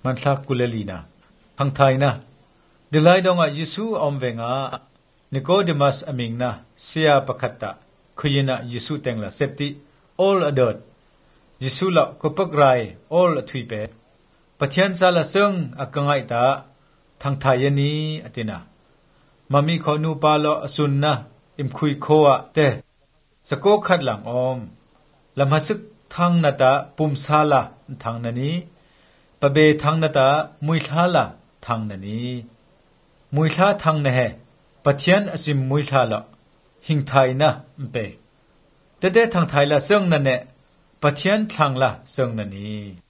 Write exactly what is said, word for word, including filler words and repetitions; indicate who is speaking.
Speaker 1: มันทักกุเลลีนะทางไทยนะเดลัยดงอ่ะยิสูอมเวงอ่ะนิโคเดมัสอมิงนะเสียปะคัตตะคุยนะยิสูเต็งละเซปติ all adult ยิสูละก็ปกไร all ทุยเปปะเทียนซาละซึ่งอักงัยตาทางไทยนี้อตินะมามีขอนูปาลอสุนนะอิมคุยโคอะเตสโกขัดหลังอมลำหัสึกทางนาตาปุ่มซาละทางนันนี้ปะเบทางนาตามุยทาละทางนันนี้มุยทาทางนะเฮปะเทียนอสิมมุยทาละหิงไทยนะมเปแต่เดทางไทยละซึ่งนั่นเนปะเทียนทางละซึ่งนันนี้